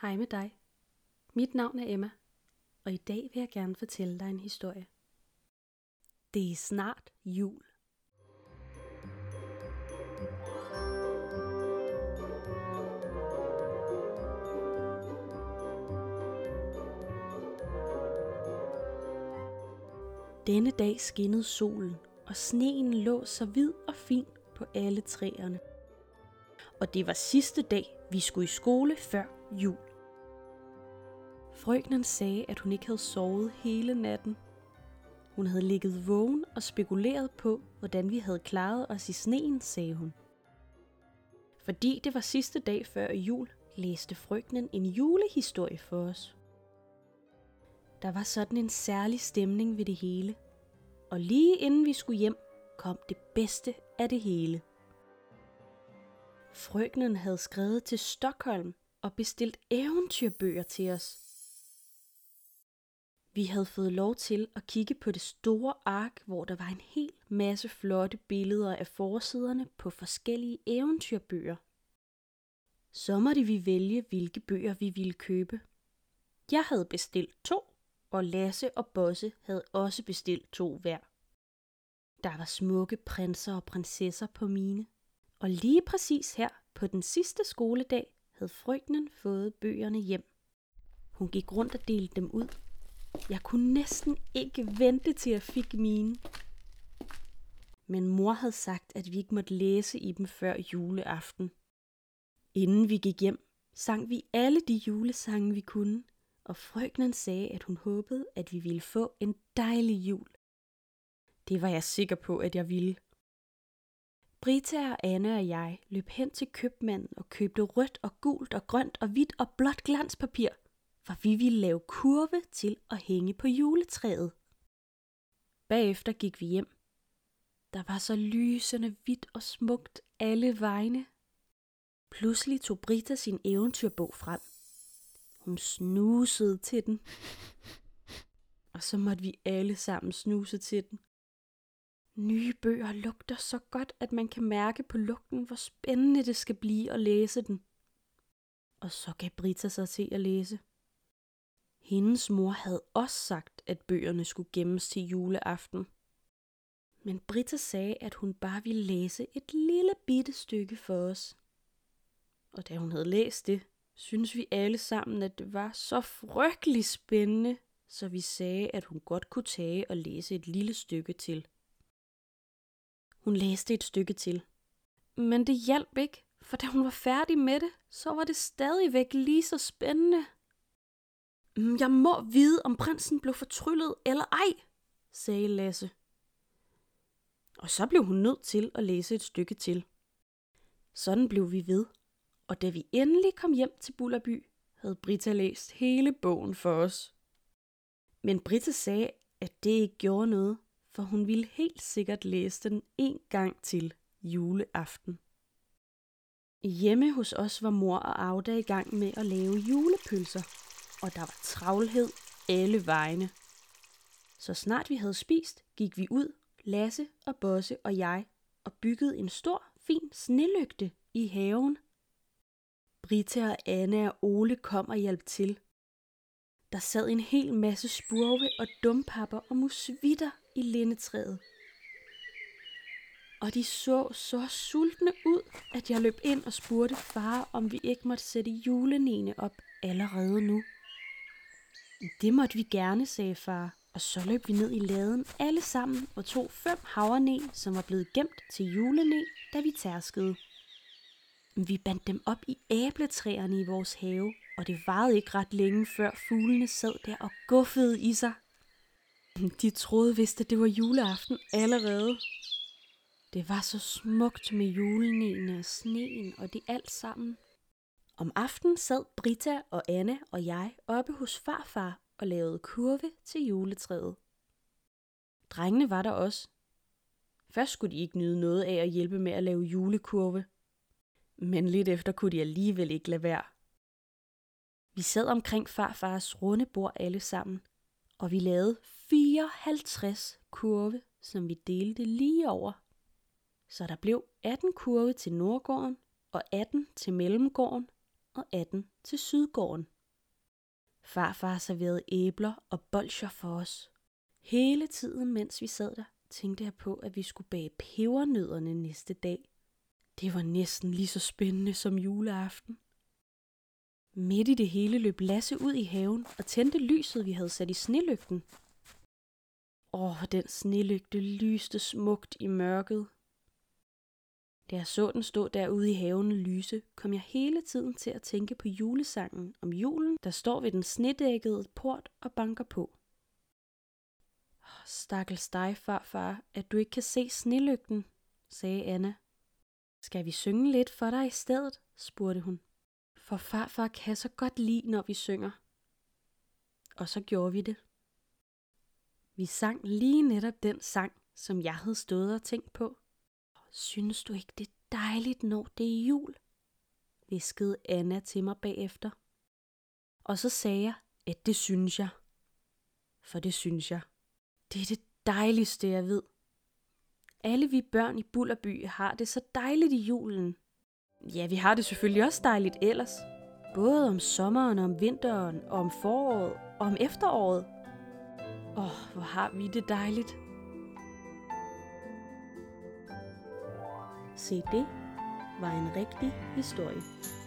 Hej med dig. Mit navn er Emma, og i dag vil jeg gerne fortælle dig en historie. Det er snart jul. Denne dag skinnede solen, og sneen lå så hvid og fin på alle træerne. Og det var sidste dag, vi skulle i skole før jul. Frøkenen sagde, at hun ikke havde sovet hele natten. Hun havde ligget vågen og spekuleret på, hvordan vi havde klaret os i sneen, sagde hun. Fordi det var sidste dag før jul, læste frøkenen en julehistorie for os. Der var sådan en særlig stemning ved det hele, og lige inden vi skulle hjem, kom det bedste af det hele. Frøkenen havde skrevet til Stockholm og bestilt eventyrbøger til os. Vi havde fået lov til at kigge på det store ark, hvor der var en hel masse flotte billeder af forsiderne på forskellige eventyrbøger. Så måtte vi vælge, hvilke bøger vi ville købe. Jeg havde bestilt 2, og Lasse og Bosse havde også bestilt 2 hver. Der var smukke prinser og prinsesser på mine, og lige præcis her på den sidste skoledag havde frøkenen fået bøgerne hjem. Hun gik rundt og delte dem ud. Jeg kunne næsten ikke vente til jeg fik mine. Men mor havde sagt, at vi ikke måtte læse i dem før juleaften. Inden vi gik hjem, sang vi alle de julesange vi kunne, og frøkenen sagde, at hun håbede, at vi ville få en dejlig jul. Det var jeg sikker på, at jeg ville. Britta og Anne og jeg løb hen til købmanden og købte rødt og gult og grønt og hvidt og blåt glanspapir, for vi ville lave kurve til at hænge på juletræet. Bagefter gik vi hjem. Der var så lysende hvidt og smukt alle vegne. Pludselig tog Britta sin eventyrbog frem. Hun snusede til den. Og så måtte vi alle sammen snuse til den. Nye bøger lugter så godt, at man kan mærke på lugten, hvor spændende det skal blive at læse den. Og så gav Britta sig til at læse. Hendes mor havde også sagt, at bøgerne skulle gemmes til juleaften. Men Britta sagde, at hun bare ville læse et lille bitte stykke for os. Og da hun havde læst det, syntes vi alle sammen, at det var så frygtelig spændende, så vi sagde, at hun godt kunne tage og læse et lille stykke til. Hun læste et stykke til. Men det hjalp ikke, for da hun var færdig med det, så var det stadigvæk lige så spændende. Jeg må vide, om prinsen blev fortryllet eller ej, sagde Lasse. Og så blev hun nødt til at læse et stykke til. Sådan blev vi ved, og da vi endelig kom hjem til Bulderby, havde Britta læst hele bogen for os. Men Britta sagde, at det ikke gjorde noget, for hun ville helt sikkert læse den en gang til juleaften. Hjemme hos os var mor og Agda i gang med at lave julepølser, og der var travlhed alle vegne. Så snart vi havde spist, gik vi ud, Lasse og Bosse og jeg, og byggede en stor, fin snelygte i haven. Britta og Anne og Ole kom og hjalp til. Der sad en hel masse spurve og dumpapper og musvitter i lindetræet. Og de så sultne ud, at jeg løb ind og spurgte far, om vi ikke måtte sætte julenene op allerede nu. Det måtte vi gerne, sagde far, og så løb vi ned i laden alle sammen og tog 5 havrene, som var blevet gemt til julene, da vi tærskede. Vi bandt dem op i æbletræerne i vores have, og det varede ikke ret længe, før fuglene sad der og guffede i sig. De troede vist, at det var juleaften allerede. Det var så smukt med julenene og sneen og det alt sammen. Om aftenen sad Britta og Anne og jeg oppe hos farfar og lavede kurve til juletræet. Drengene var der også. Først skulle de ikke nyde noget af at hjælpe med at lave julekurve. Men lidt efter kunne de alligevel ikke lade være. Vi sad omkring farfars runde bord alle sammen, og vi lavede 54 kurve, som vi delte lige over. Så der blev 18 kurve til Nordgården, og 18 til Mellemgården, og 18 til Sydgården. Farfar serverede æbler og bolsjer for os. Hele tiden, mens vi sad der, tænkte jeg på, at vi skulle bage pebernødderne næste dag. Det var næsten lige så spændende som juleaften. Midt i det hele løb Lasse ud i haven og tændte lyset, vi havde sat i snelygten. Den snelygte lyste smukt i mørket. Da jeg så den stå derude i haven og lyse, kom jeg hele tiden til at tænke på julesangen om julen, der står ved den snedækkede port og banker på. Stakkels dig, farfar, at du ikke kan se snelygten, sagde Anna. Skal vi synge lidt for dig i stedet, spurgte hun. For farfar kan så godt lide, når vi synger. Og så gjorde vi det. Vi sang lige netop den sang, som jeg havde stået og tænkt på. Synes du ikke, det er dejligt, når det er jul? Hviskede Anna til mig bagefter. Og så sagde jeg, at det synes jeg. For det synes jeg. Det er det dejligste, jeg ved. Alle vi børn i Bulderby har det så dejligt i julen. Ja, vi har det selvfølgelig også dejligt ellers. Både om sommeren, om vinteren, og om foråret, og om efteråret. Hvor har vi det dejligt. Se, det var en rigtig historie.